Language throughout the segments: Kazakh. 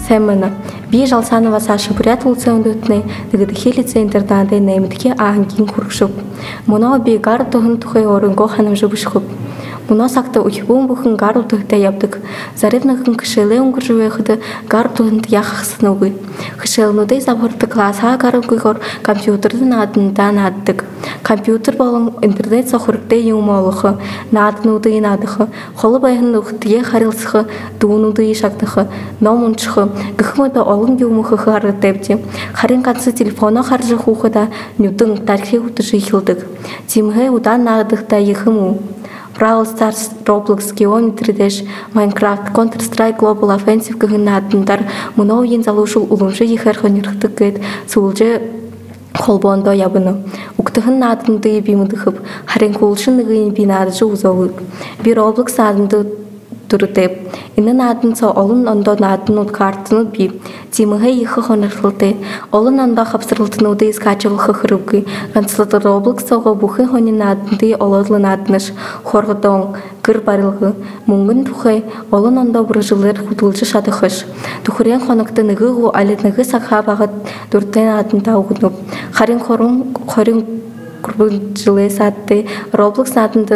Сэмэна. Би Жалсанова Саша бурят улсын өндөтний дэгдэхий лицей интернатын нэмэдхий аангийн хүргшөв. Мөнөө би гар дөхөн тухай өрөнгөө ханамжибышхөв. Мөнөө сагта ухибүүн бүхэн гар удагтай явдаг. Заривнахан кышэлээ өнгөржвэхэд гар дөхөнд яхахсан үгүй. Кышэлнүүдээ завхурдаг классаа гарагүйгоор компьютерд наадандаа нааддаг. Компьютер болон интернет сохоргтэй юм олох, нааднуудыг наадах, хол байхын нөхдөе харилцах, дүүнүүдийг шагдах, ном унших, гэх мэт олон юм харагдавч. Харин ганц телефоноо харж хүүхэд нүдэн тархийг үтж ихэлдэг. Тимхэ удаан наадахтай юм уу? Brawl Stars, Roblox, Geometry Dash, Minecraft, Counter-Strike Global Offensive гэх наадандар мөн үеийн залуушил уламжийг ихэр хонирхдаг гэд сүүлжээ холбоондоо явна. Угтхэн наадандыг би мэдхэв харин хуулшин нэгэн би наадж үзэв. Би Roblox нааданд дүрдээ. Энэ нааданц олон ондоо нааданууд картнууд би зимхэ их хонирхолтой. Олон ондоо хавсралтнуудыг скачуулах хэрэггүй. Ганцлаад Roblox-ого бүхэн хоны наадандыг олоодлон нааднаш хоргодон гэр барилга мөнгөн тухай олон ондоо бүржилээр хөдөлж шатахш. Түхрийн хоногт нэгөө алид нэгээс хаваагаад дүрдээ наадантаа өгнөв. Харин хорон 20 жилээсээ Roblox нааданд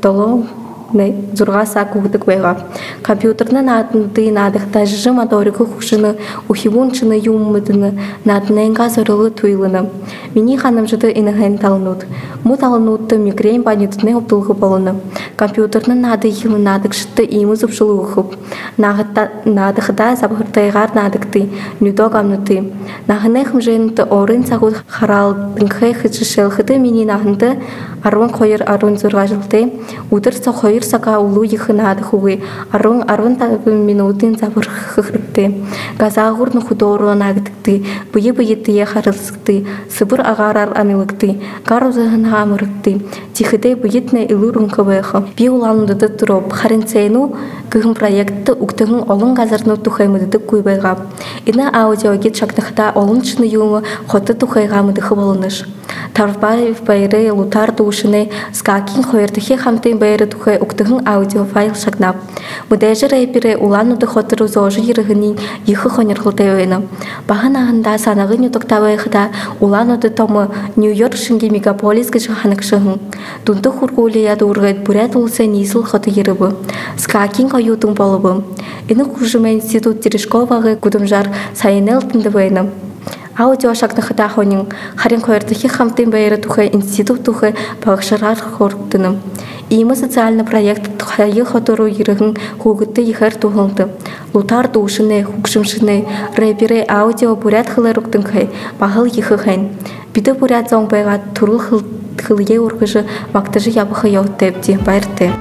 6 сар гүгдэг байгаа. Компьютерны наадандыг наадахтаа жижиг моторик хөгшин ухивүүн чинь юм мэднэ нааднангаа зорилго туйлна. Миний ханамжид энэ хэн талнууд муу талнууд мигрен ба нүдний хөвдөлгө болно. Компьютерны наадыг юм наадагчтай ийм зөвшөл өгөх. Наадахтаа сабхартайгаар наадагтыг нүдог амнуудыг нахны хэмжээнд орын цагууд хараал дэнхэх жишээлхэд миний нааханд 12-16 жилдээ өдөр цаг 2 сага улууих наадах үгүй 10-15 минутын завхрах хэрэгтэй. Газаагур нөхөдөөрөө наагддаг. Бие-биетэй харилцдаг. Сэбэр агаараар амилгдаг. Гар үзэн хаамрагддаг. Чихэдэ биетнэ илүүрэнхэ байх. Би улаандад төрөв харин цэнүү гэх проект өгтөн олон газарнууд тухай мэддэггүй байгаа. Энэ аудиогийн чагтахта олон ч юм хотод тухайгаа мэдэх болно. Тарбай баярэ лутар дүүшнэ скакин 2 дахин хамтын баяр тухай өгтөн аудио файл шагнав. Модежер эпирэ улаанууд хотор зоож иргэний их хонирхолтой байна. Баханаханда санагын утгатавайхда улаанууд том Нью-Йорк шингийн мегаполис гэж ханагшин. Дүндх хургуулиад үргээд бүрээд улсын нийслэл хот ирэв. Скакин оюутан болов. Энэ хуржмын институт Терешковагийн гудамжаар саянэлтэнд байна. Аудио шагнахта хонин харин 2 дахин хамтын баяр тухай институт тухай багшаар хордсон. Ийм социальный проект хаяг хотор иргэн хүүгдтэй ихэр туханд лутар дүүшнэ хөгшмшнэ рэперэ аудио бүрээд хлэрugдэн хай бахал их хэн бид бүрээд зон байгаа төрөл хөлгээ үргэж магтаж явах явтай баяртай.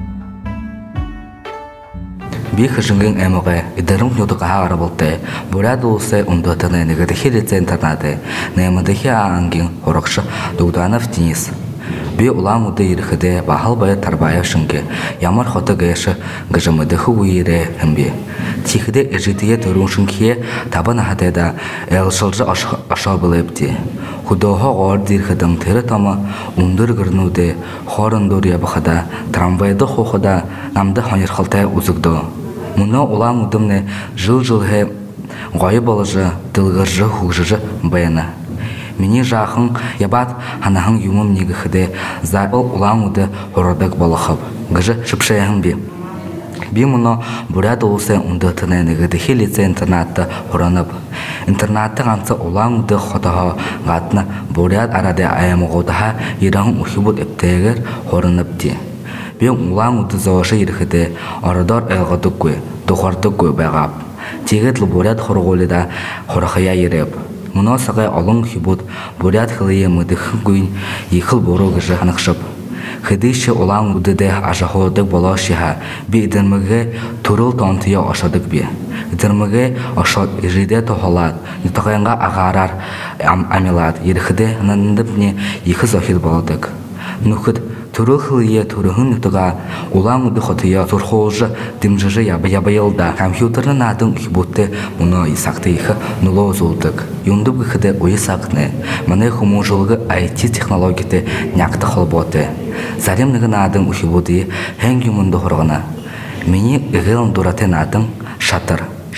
Би хэшингийн эмэгэ эдэрэн нүдэг хаарабалтай бүрээд улсаа өндөтөнэ нэгэд хэлэцэн интернатэ нэмэдэхи ангийн урагш дугданав тинис. Би улаануудад ирэхдээ бахал бай тарбая шингэ ямар хотог яш гжмэдэх үерэ хэмби. Чихдэ эжидие төрөн шинхие табан хатайда элшилж ашаблэбди. Хөдөөхөө орд ирэхэдэн тэр тома өндөр гэрнүүдэ хоорондоор явахада трамвайд хуухада намд хонирхолтой үзэгдөө. Мөнөө улаануудымнэ жил-жилхэ гоё болж дылгырж хөгжиж байна. Миний жаахан ябат ханахан юмм нэгэхдээ заал улаанууд хурдаг болох гэж шипшэхэн би. Би мөнөө бүрээд улсын өндөтнэ нэгэд хэлэцэн интернат хуранав. Интернат ганц улаанууд хотоо гадна бүрээд араад аймагуудаа ирэн ухибуд эвтэйгээр хуранавди. Би улаанууд зоош ирэхдээ ордоор айлгадаггүй, тухардаггүй байгаа. Тэгээд л бүрээд хургуулда хурахая ирэв. Мөнөөсгөө олон хибуд бүрээд хлые мэдхгүйн ихэл буруу гэж ханагшав. Хэдийч улаануудад ашахуудаг болоошиха би эдэрмэгэ төрөл тонтё ошодог би. Эдэрмэгэ ошод иридэ тохолаад нутгаянга агаараар амилаад ирэхдээ нандыбны их зохил болдог. Нүхэд төрөлхлие төрөхөн нутга улаанууд хотё зурхуулж дэмжиж ябаялда компьютерны наадан их бүтэ мөнөө исагтай их нулоо зулдаг. Юндub гэхэд уясагнэ. Манай хүмүүжлэг IT технологитой нягдах холбоотой. Зарим нэг наадан их бүдий хэн юмд хоргоно. Миний эгэл дуратэ наадан шатар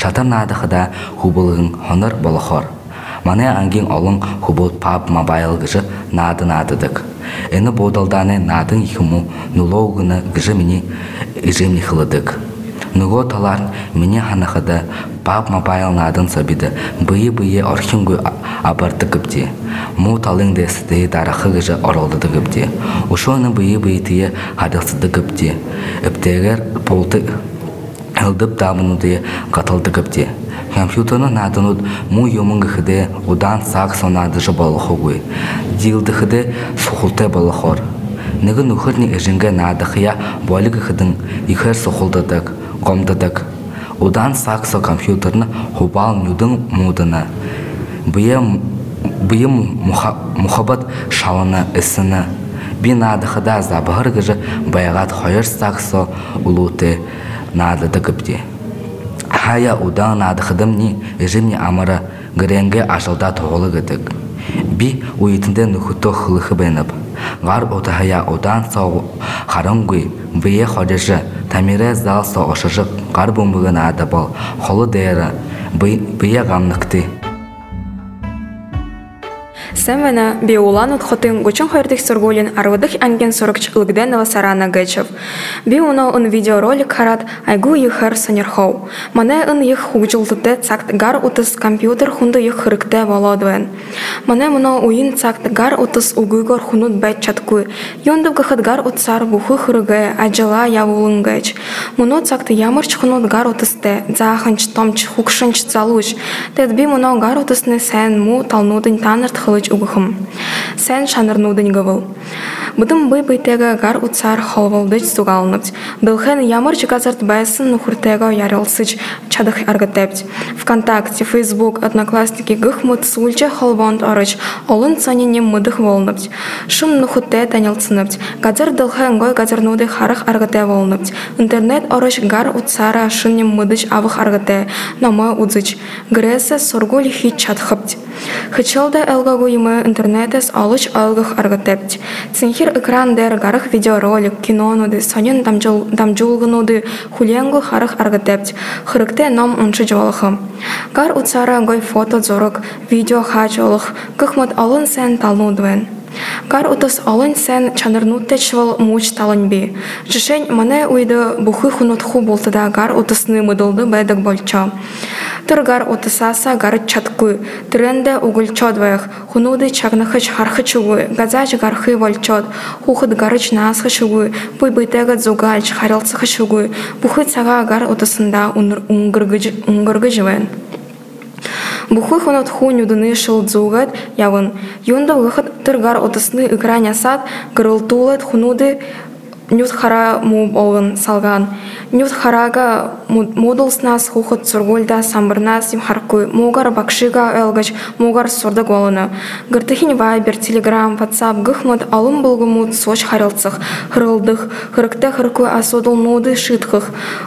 шатар надахада хубылын хонор болохор. Мане ангин олон хубут пап мобайл гыжы нададык. Эны бодалданы надын ихиму нулоугыны гыжы мини ижемни хылыдык. Нуго талар мини ханахада пап мобайл надын сабиды бые орхингу абарты гыбди. Му талын десті дарахы гыжы оролдыды гыбди. Ушоны бые тие хадықсыды гыбди. Эптегер полты ылдып дамынуды қатылды гыбди. Компьютерны надынуд му юмынгыхыды удан сак сонадыжы балыхугуй. Дилдыхыды сухулте балыхор. Нығы нухырни ежінге надыхыя болыгыхыдың ихер сухулдыдык, гомдыдык. Удан саксо компьютерны хубал нюдың мудыны. Быйым мухабат шалыны ісіні. Би надыхыда забығыр гыжы байғат хойыр саксо улуты надыды гыбди. Хая удан надыхыдым ни ежімні амыры гіренге ашылда тоғылы гыдык. Би уйтінде нухуто хылыхы беніп. Ғар отахая удан сау харынгуй бие ходежы тамире зал со ошыжық ғар бумбығын адабал холы дейірі бие ғамнықты. Сэмвэна би улан утхотын гучун хайрдых сургулин арвадых анген сургч лыгденного сарана гэчев. Би уно он видеоролик харат айгу ихар санерхоу. Мане он их хугжилтыте цакт гар утыс компьютер хунду их хырыкте володвен. Мане муно уин цакт гар утыс угуйгор хунут бэт чаткуй. Йондыв гахат гар утсар буху хырыгэ ажала явулын гэч. Муно цакт ямырч хунут гар утысте заханч томч хукшанч залуч. Тед би муно гар утысны сен му талнудын танырт хылыч угухым. Сен шанырнудын гывыл. Бұдым бый-быйтега гар утсар холвалдыч сугалныпт. Дылхен ямырч газарт байсын нухуртега ярылсыч чадых аргатепт. ВКонтакте, Фейсбук, Одноклассники гыхмут сульча холванд орыч, олын цанине мыдых волныпт. Шым нухуте танилцыныпт. Газар дылхен гой газарнуды харых аргате волныпт. Интернет орыч гар утсара шыннем мыдыч авых аргате, намы удзыч. Гресе соргуль хит чадхыпт. Хычылда элгагу имы интернетес алыч алгых аргатепт. Цинхир экран дер гарых видеоролик, кинонуды, сонен дамжулгынуды, хуленгу харых аргатепт. Хырыкте ном унчы жолыхым. Гар утсара гой фото зорок, видео хач олых, кыхмат алын сен талнудвен. Гар утыс алын сен чанырнутте чвал муч талынби. Жишень мане уйды бухы хунутху болтыда гар утысны мыдылды бэдік болча. Тыр гар утысаса гар чаткуй, тренде угульчодвэх, хунуды чагнахыч хархычугуй, газач гархы волчод, хухыд гарыч насхычугуй, буй-быйтега зугальч харилцахычугуй, бухы цага гар утысында унгыргыжвен. Бухуй хунут хунюдыны шылдзугат явын. Юнда выход тыргар отысны экраня сад гырылтулет хунуды нют хара му олын салган. Нют харага модулснас хухот сургульда самбырнас имхаркуй. Мугар бакшига элгач, мугар сорда голына. Гыртыхин вайбер, телеграм, ватсап гыхмыд алым болгумут соч харилцах. Хырылдых, хырыкте хыркуй асодыл ноды шитхых.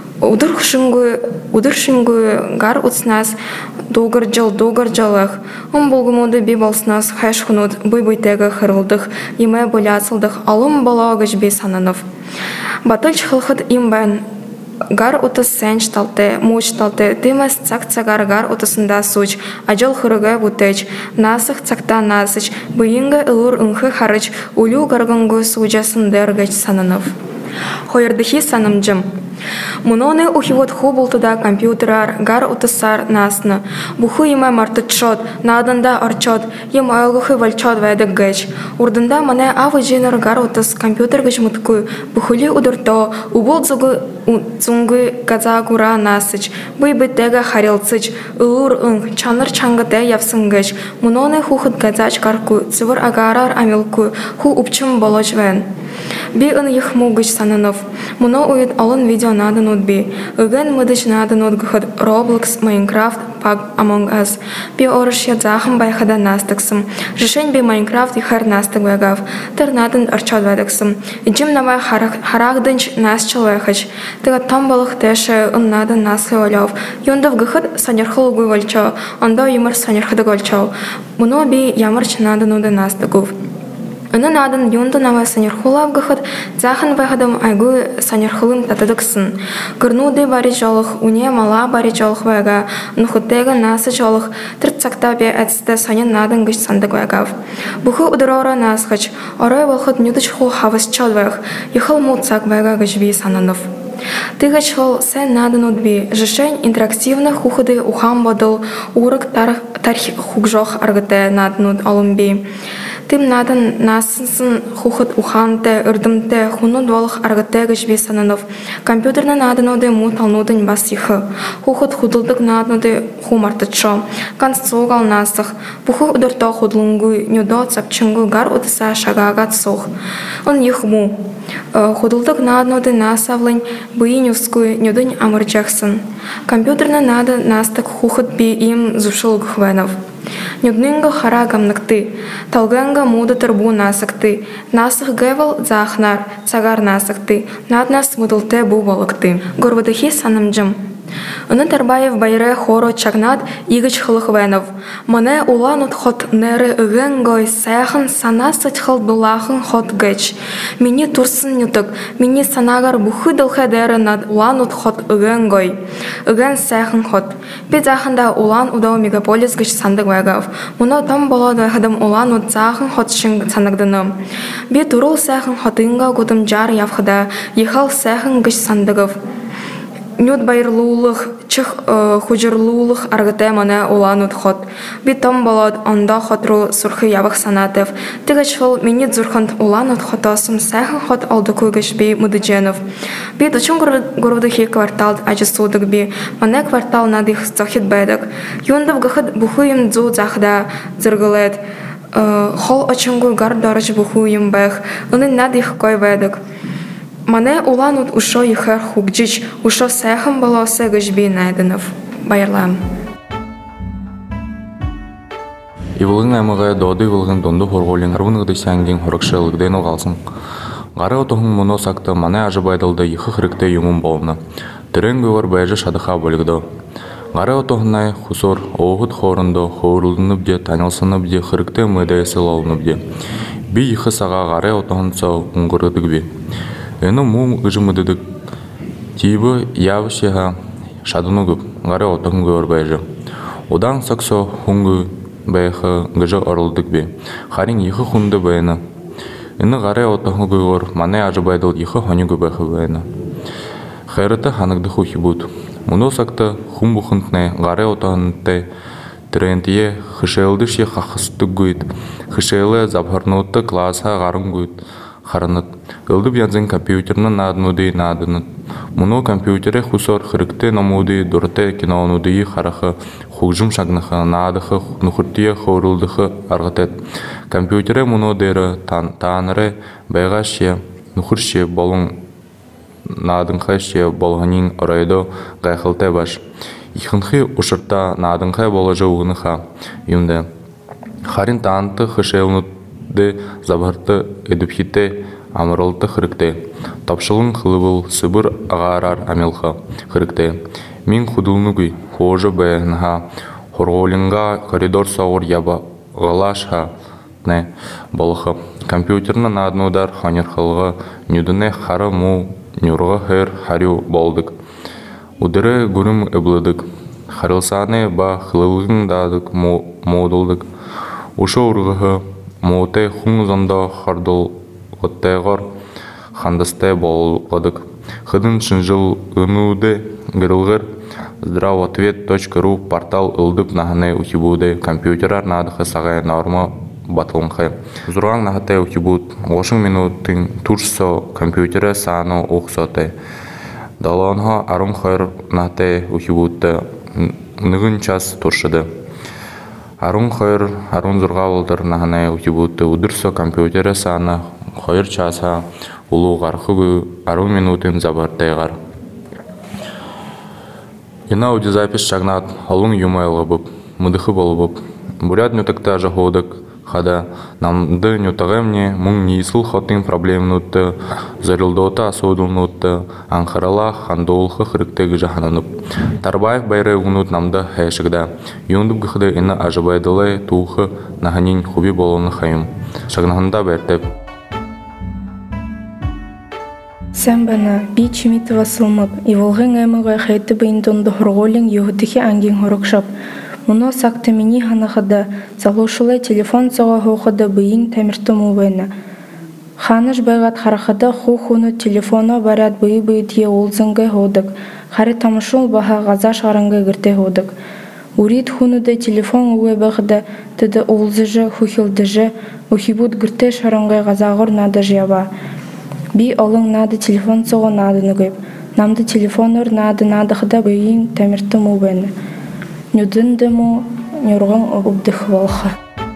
Удыршынгуй гар утснас догарджалых. Он болгумуды бибалснас хайш хунут буй-буйтега хырылдых, име боляцылдых алым балагач бей сананов. Батылч хылхыт имбен гар утыс сенч талте, муч талте, тымас цак-цагар гар утысында суч, ажал хырыга бутеч, насых цакта насыч, быйынга ылур ынхы харыч, улю гаргангу сужасын дергач сананов. Хойырдыхи санымжым. Муноны ухивот хубултыда компьютерар гар утысар насны. Бухы име мартычот, наданда арчот, ем айлгухы вальчот вайдык гэч. Урдында мане авы жинар гар утыс компьютер гэч муткуй, бухыли удырто, убул цунгы газагура насыч, бый-быттега харилцыч, ылур ынг, чаныр чангыте явсын гэч. Муноны хухыт газач каркуй, цывыр агарар амилкуй, ху упчым болоч вен. Би ын ихму гэч сананов. Муно уйд алын видео надын удби. Ыгэн мыдыч надын удгыхыд Roblox, Minecraft, Pug Among Us. Би орыш ядзахым байхада настыксым. Жишень би Minecraft ихар настык вегав. Тыр надын арчод ведыксым. Иджим навай харагдынч нас человекач. Тыга там балых теше ын надын насхы олев. Йондов гыхыд санерхыл угуй вольчо. Ондо юмыр санерхыды гольчо. Муно би ямырч надын уды настыгув. Өнін адын юндынава санерхулав гыхыт, захын байхадым айгу санерхулым татадыксын. Гырнуды бари жолых, уне мала бари жолых вайга, нухуттега насы жолых, тыртсакта бе әтсті санен надын гыш сандык вайгав. Бухы удырора насхыч, орой волхыт нюдычху хавыс чалвайх, ехал мутсак вайга гыжби сананов. Тыгач хол сен надын удби, жишень интерактивны хухыды ухам бодыл, урык тарх хугжох аргыте надын алымби. Тым надын насынсын хухыт уханте, ырдымте, хуну долых аргыте гыжби сананов. Компьютерны надын уды мут алнудын басихы. Хухыт худылдык надын уды хумартычо. Констругал насых. Бухы удырто худлынгуй, нюдо цапчынгуй гар удыса шагагат сух. Он ихму. Худылдык надын уды насавлынь, быйнюскуй, нюдынь амырчахсын. Компьютерны надын настык хухыт би им зушылгых венов. Нюднынга харагамныкты, талганга муда тырбу насыкты, насых гевал захнар, цагар насыкты, наднас мыдылте бу балыкты. Горвадыхи санымжым. Аны Тарбаев байре хоро чагнат игыч хылыхвенов. Мане уланут хот неры ыгенгой сайхын сана сычхыл дулахын хот гэч. Мини турсын нютык, мини санагар бухы дылхедері над уланут хот ыгенгой. Ыген сайхын хот. Бед захында улан удау мегаполис гэч сандык вайгав. Муно там боло дайхадым уланут захын хот шын санагдыным. Бед турул сайхын хотынга гудым жар явхыда, ехал сайхын гэч сандыгов. Нют байрлуулых, чих хужырлуулых аргыте мане уланут хот. Битом болот онда хотру сурхы явах санатев. Тыгач хол минит зурхант уланут хотосым сайхан хот алдыкуйгыш би мудыдженов. Бит учун гурвдыхи квартал ажысудык би. Мане квартал надых захит бэдак. Юндав гахыт бухуим дзу захда зыргылет. Хол очунгуй гар дорож бухуим бэх. Унын надых кой бэдак. Мане уланут ушо ихер хугджич, ушо сайхан балосы гыжби найдынов. Байырлам. Ивылын аймыға доды вылғын донды хорголин арвыныгды сәңген хорықшылығден оғалсын. Ғары отығын мұно сақты мане ажы байдылды ехы хырыкты юңын болны. Түрен гөвар байжы шадыға бөлігді. Ғары отығынай хусор оғыт хорынды хоғырылдынып де, танылсынып де, хырыкты мүдәйсі лалынып де. Би ехы саға ғары отығын сау ұңғырыдық бе. Эну мум ыжымыдыдык. Тибы явышеха шадынугып, ғары отығын гөр байжы. Одан саксо хуңгы байхы гыжы орылдык бе. Харин ехы хунды байына. Эну ғары отығын гөр, мане ажы байдыл ехы хонюгы байхы байына. Хайрыты ханығды хухи буд. Муно сакты хум бухынтне ғары отығынты трендие хышелды ше хақысты гүйд. Хышелы забхарнуты класса ғарын гүйд. Харанат. Ылдып янзын компьютерны наднуды надынат. Муно компьютере хусор хырыкты намуды дурте кинонуды харахы хужым шагнахы надыхы нухуртия хорулдыхы аргатет. Компьютере муно дері таныры байға ше нухурше болын надынхы ше болғанин орайдо ғайқылты баш. Ихынхы ушырта надынхы болажы уғыныха юнды. Харин таанты хышелнуды забарты эдіпхите амырылты хырыкты. Тапшылын қылыбыл сыбыр ағарар амелха хырыкты. Мин худылнугы хожы бәйінға хорголинға коридор сауыр яба ғалашха не болықы. Компьютерны наднудар ханерхылғы нүдіне қары му нүрға хэр харю болдық. Удыры гүрім өблыдық. Харылсаны ба қылылығын дадық модылдық. Ушо урғығы моуте хуң зонда хардыл оттайғар хандастай болғадық. Хыдын шынжыл ұнуды гырылғыр здравответ.ру портал ылдып наханы ухибуды компьютер надықы сағай норма батылынқы. Зұрған нахатай ухибуд 5 минуттың турсо компьютері саны оқсоты. Даланға арым хайр нахатай ухибудды нығын час туршыды. Арун хайр, арун зурга болдыр наханы ухибудды удырсо компьютері саны хайр часа улу гархыгы арун минутын забартайгар. Ина аудиозапись шагнат алун юмайлы бұп, мұдықы болы бұп. Бурят нютыкта жағудық Хада намды нютагемне мун нисл хотин проблемнутты, зарилдота асодулнутты, анхарала хандолхы хрыкте гыжахананып. Тарбаев байры унут намда хэшигда. Юндуб гыхды ина ажабайдылай тухы наханин хуби болуны хайым. Шагнаханда бертеп. Сән бана би чимитова сылмып, иволғын әміға қайты бейіндонды хорголин юғытыхи ангин хорықшап. Мұно сақты мені ханақыда, залушылай телефон соға хоқыда бейін тәмірті мұвайна. Ханыш байғат қарақыда ху-хуны телефона барят бейі тие олзыңғай ходық. Қари тамышыл баға ғаза шарыңғай гірте ходық. Урит хунуды телефон уэ бағыда тыды олзыжы, хухилдыжы, ухибут гірте шарыңғай ғазағыр нады жияба. Би олың нады телефон соғы нады нүгіп. Намды телефоныр нады-надықыда бейін тәмірті мұвайна. Нюдынды му нюрғын ұбдық волха.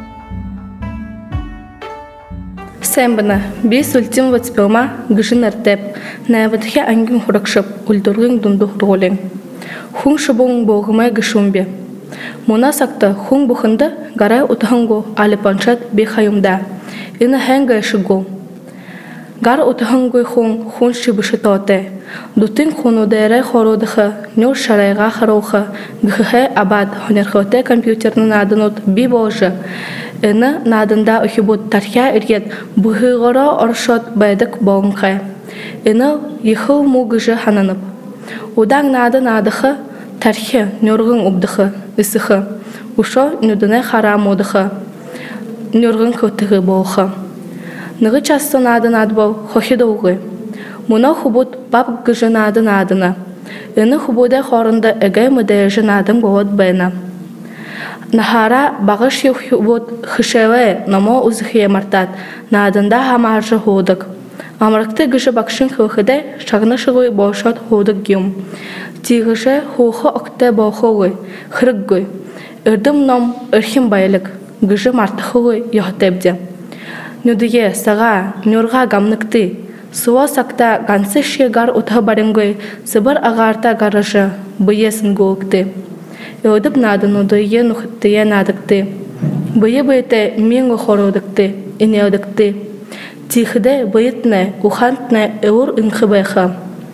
Сәмбіна, бес үлтім ватспелма гышын әртеп, нәвітхе ангин хұрықшып, үлдіргін дүнді хұрғолен. Хун шыбуң боғымай гышумбе. Мұна сақты хун бұхынды гарай ұтығынғы алипаншат бейхайымда. Ина хәңгі шығу. Гар ұтығынғы хун шыбышы тоте. Дутын хунудайрай хородыхы, нюр шарайға хароухы, гыхыхай абад хонерхоте компьютерны надынут би божы. Ины надында ухибут тархя иргет бұхығыра оршот байдық болыңхай. Ины ехыл мұгыжы хананып. Удаң надыхы, тархи нюрғын убдыхы, ысыхы. Ушо нюдынай харам одыхы, нюрғын көтігі болхы. Нығы часты надыбол хохиды уғы. Мұна хубут бап гыжы надына. Ины хубудай хорында әгай мүдәйжі надым болот бәйна. Нахара бағыш хубут хышеве намо узыхие мартат, надында хамаржы ходык. Амрыкты гыжы бақшын хылхыдай шағны шығой болшот ходык гюм. Тигыжы хухы окте болхугой, хрыкгой. Үрдім ном үрхім байлык, гыжы мартықығой йохтебде. Нүдіге саға, нюрға гамныкты. Суа сакта гансы шегар утха барынгой, сыбыр ағарта гарыжы, бұйесін гуыкты. Өдіп надыну дойе нұхыттыя надыкты. Бұйы бұйты мен ғорудыкты, инеудыкты. Тихыды бұйытны, ухантны өур үнхы байхы.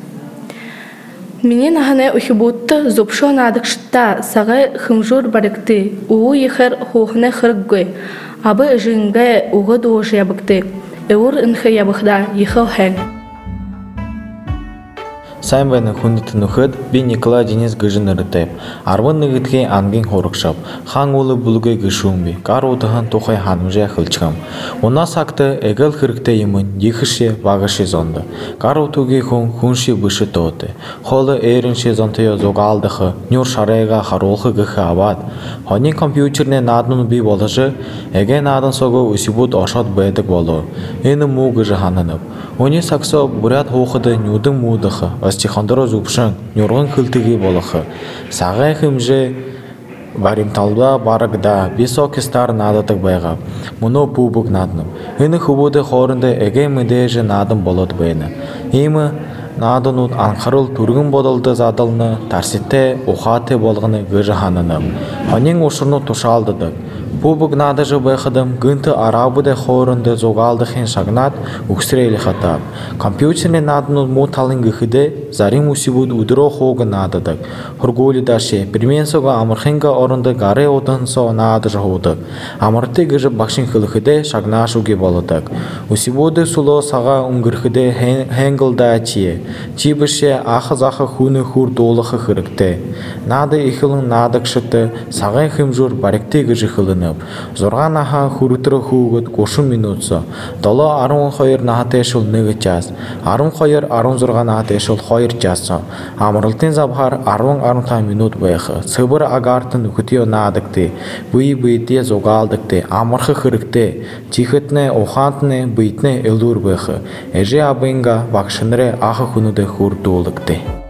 Менен ағаны ухибутты зупшо надыкшытта сағай хымжур барыкты, уу ехер хуғыны хырггой. Абы жыңгай уғы дуыжы ябыкты. Эур үнхі ябықда ехыл хэн. Саймвайны хундыты нүхыд би Николай Денис гыжын ырытайып. Арвын нығытхей ангин хорықшап. Хан олы бұлғай гышуңби. Кар отығын тоқай ханымжай қылчқам. Она сақты әгіл қырықта емін ехіше бағыше зонды. Кар отуғай хунши бұшы тоты. Холы әрінше зонтайо зоғалдықы. Нюр шарайға харолқы гықы абад. Хонин компьютерне надын би болыжы. Әгей надын соғы үсібут ошат бәдік болу. Ені му гыжы ханынып. Они саксо бурят хоқыды нюдың мудықы. Астихандыро зупшын, нюрғын күлтігі болықы. Сағай хымжы баримталда барығда бесокистар надатық байға. Мұно пубық надным. Үні хубуды хорынды әгей мүдейжі надым болот байны. Емі надынут анқарыл түргін бодылды задылны, тарсетте ұқаты болғыны гыжы ханынып. Ханин ұшырны тұшалдыдық. Пубық надыжы байқыдым, гынты арабыдай хорынды зоғалды хен шагнат үксірейлі хатап. Компьютерне надынут мұталын гыхыды, зарим усибуд удыро хоғы надыдық. Хұргулі даши, бірмен соға амырхенға орынды гары отын со надыжы ходық. Амырты гыжы бақшын қылықыды шагнаш уге болыдық. Усибуды суло саға үңгірхыды хенгілда чие. Чибіше ақы-зақы хуны хур долықы қырықты. Нады ихылын надық шыты, сағай хымжур баректе гыжы қылыны. Зорған аха хурутыры хугут кошун минутса. Дала арун хайыр нахатешул нығы час. Арун хайыр арун зорған нахатешул хайыр часа. Амрылтын забхар арун минут байқы. Сыбыр агартын үкітео надыкты. Бұй-бұйте зоғалдыкты. Амырқы қырыкты. Тихытны, охантны, бұйтны элдур байқы. Әже абынға бақшыныры ағы күніді хур долыкты.